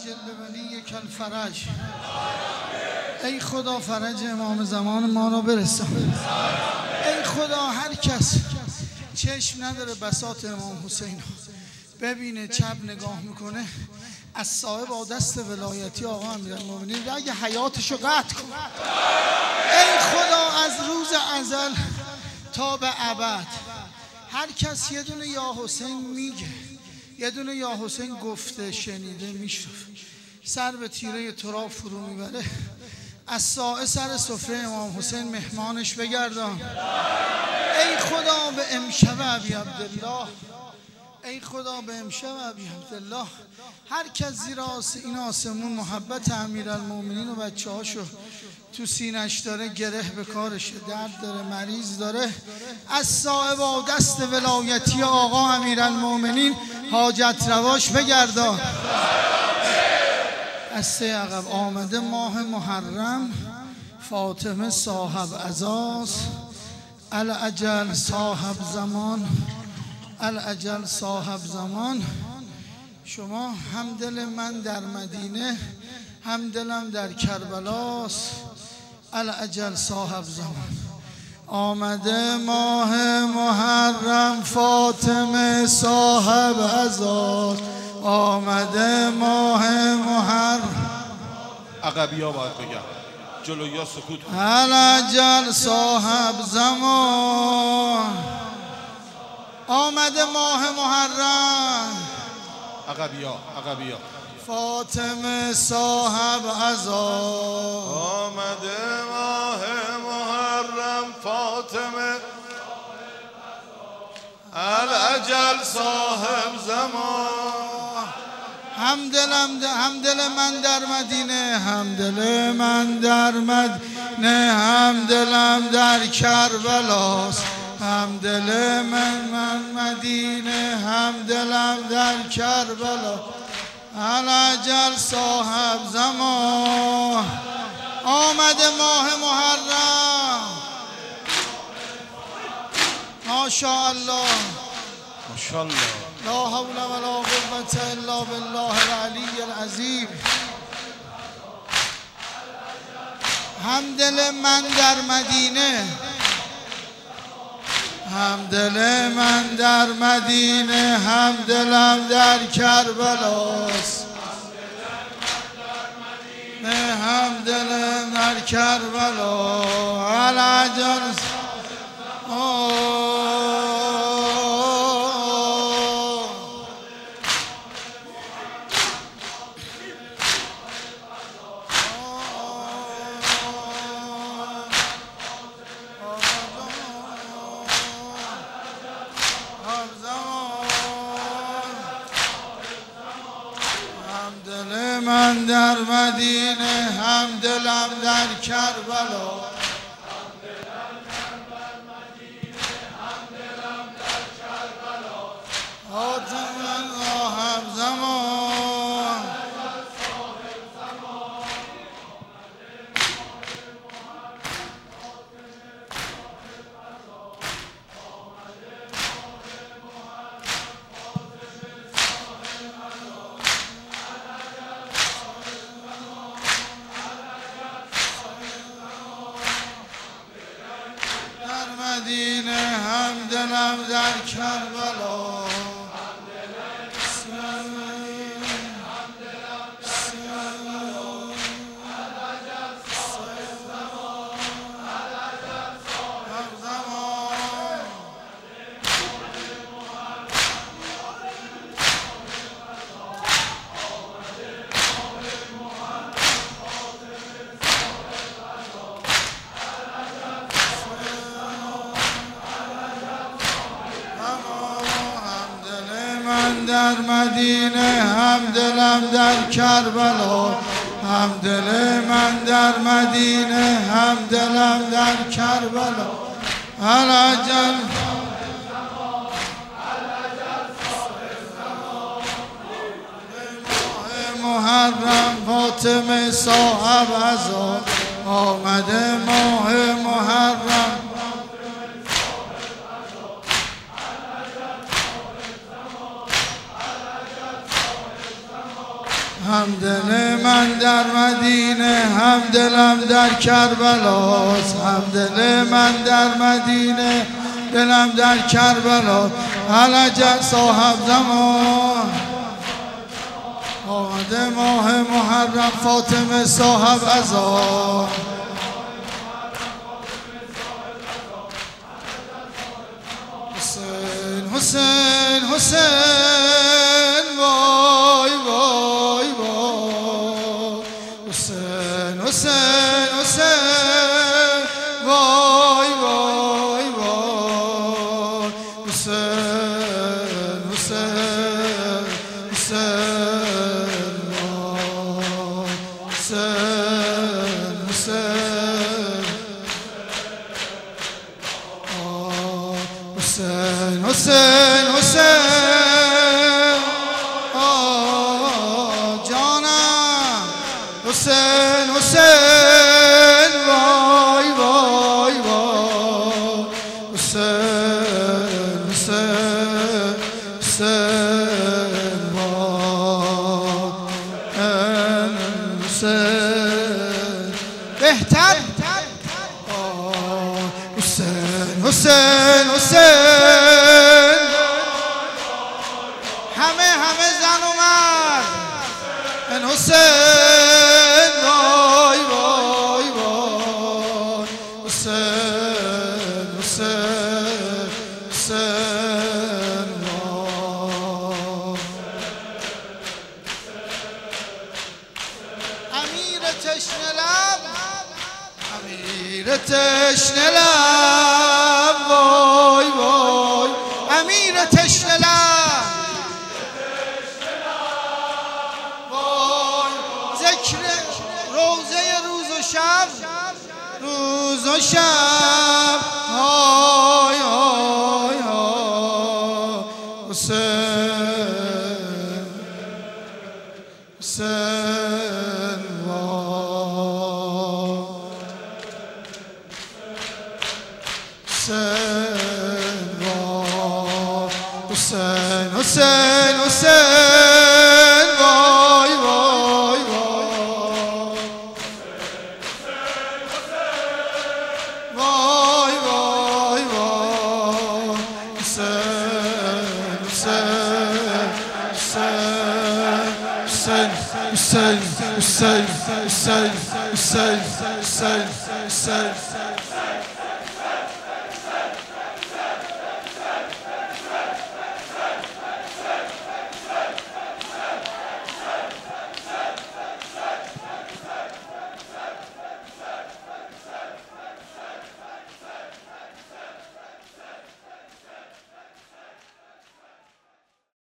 ولی کالفرج. ای خدا فرج امام زمان ما را برسان. ای خدا هر کس چشم نداره بساط امام حسین ببینه، چپ نگاه میکنه، از صاحب دست ولایتی آقا امیرالمومنین رگ حیاتشو قطع کن. ای خدا از روز ازل تا به ابد هر کس یه دونه یا حسین میگه، یه دونه یا حسین گفته شنیده میشنوه، سر به تیره تراب فرو میبره، از سائه سر سفره امام حسین مهمانش بگردان. ای خدا به امشب ابی عبدالله، ای خدا به امشب ابی عبدالله هر کس زیر این آسمون محبت امیرالمومنین و بچه هاشو تو سینش داره، گره به کارشه، درد داره، مریض داره، از صاحب دست ولایتی آقا امیرالمومنین حاجت رواش بگردان. از سه عقب آمده ماه محرم، فاطمه صاحب عزاز، الاجل صاحب زمان، الاجل صاحب زمان. شما همدل من در مدینه، همدلم در کربلاست، الاجل صاحب زمان. آمده ماه محرم، فاطمه صاحب عزاز، آمده ماه محرم. عقبیا باید بگم، جلویا سکوت. الاجل صاحب زمان، آمده ماه محرم. عقبیا عقبیا. فاطمه صاحب عزاز، آمده ماه محرم، فاطمه الاجل صاحب زمان. همدل من در مدینه، همدل من در مدینه، همدلم در کربلاست، همدل من مدینه، همدلم در کربلا. الاجل صاحب زمان، آمده ماه محرم. ماشاءالله ماشاءالله، لا حول ولا قوة الا بالله العلی العظیم. همدل من در مدینه، همدل من در مدینه، همدلم در کربلاست، همدلم در کربلا. الاجل من در مدینه، همدلم در کربلا. فاطمه صاحب زمان، مدینه، همدلم در کربلا. در مدینه، همدلم در کربلا، همدل من در مدینه، همدلم در کربلا. الاجل محرم، فاطمه صاحب عزاز، آمده ماه محرم. هم دل من در مدینه هم دلم در کربلاست، هم دل من در مدینه دلم در کربلا. عجب صاحب زمان آمده ماه محرم، فاطمه صاحب عزا. حسین حسین حسین وای وای وای، حسین حسین حسین وای وای وای، حسین حسین حسین وای، حسین حسین حسین حسین حسین جانم، حسین حسین وای وای وای، حسین حسین حسین وای، حسین بهتر حسین حسین حسین، همه زن و مرد حسین وای وای وای، حسین حسین حسین وای. امیر تشنه لب، امیر تشنه لب وای وای، امیر تشنه لب وای، ذکر روزه روز و شب، روز و شب های های های، حسین حسین وای، حسین وای، حسین حسین حسین وای وای وای، وای وای وای، حسین حسین حسین حسین حسین حسین حسین حسین حسین حسین